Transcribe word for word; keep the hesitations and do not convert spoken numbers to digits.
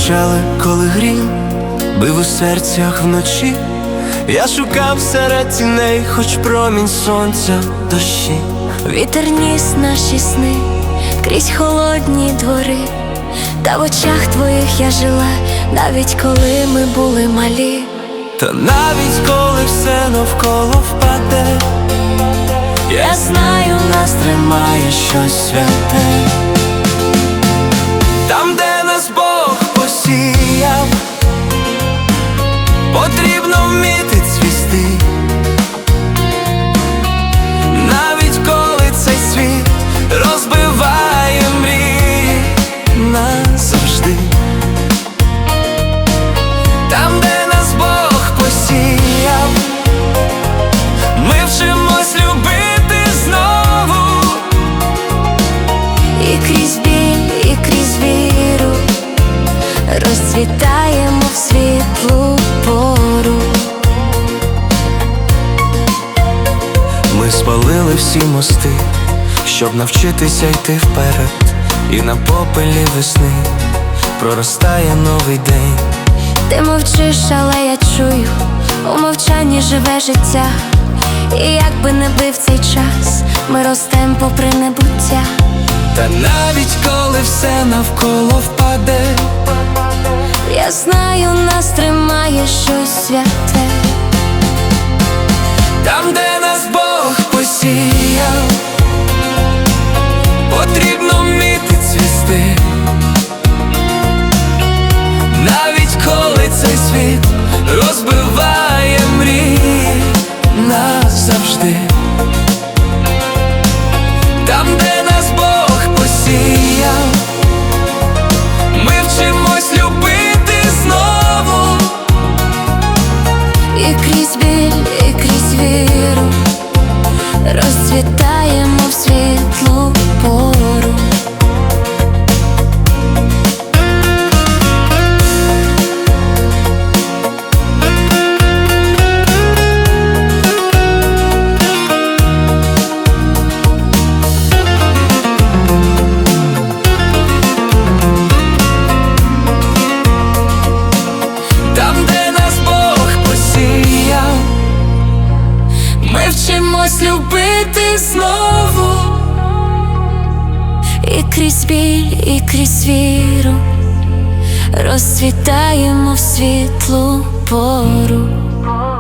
мовчали, коли грім бив у серцях вночі. Я шукав серед тіней, хоч промінь сонця дощі. Вітер ніс наші сни крізь холодні двори, та в очах твоїх я жила, навіть коли ми були малі. Та навіть коли все навколо впаде, я знаю, нас тримає щось святе. Там, де нас Бог посіяв, потрібно вміти цвісти. Навіть коли цей світ розбиває мрії назавжди. Там, де нас Бог посіяв, ми вчимось любити знову. І крізь біль, і крізь віру розцвітаємо в світлу пору. Ми спалили всі мости, щоб навчитися йти вперед, і на попелі весни проростає новий день. Ти мовчиш, але я чую, у мовчанні живе життя. І як би не бив цей час, ми ростем попри небуття. Та навіть коли все навколо впаде, я знаю, нас тримає щось святе. там, де нас Бог посіяв, потрібно вміти цвісти. Навіть коли цей світ розбиває мрії назавжди. Там, де нас Бог посіяв, ми вчимось любити знову. І крізь біль, і крізь віру розцвітаємо в світлу пору. Там, де нас Бог посіяв, ми Вчимось любити знову. І крізь біль, і крізь віру розцвітаємо в світлу пору.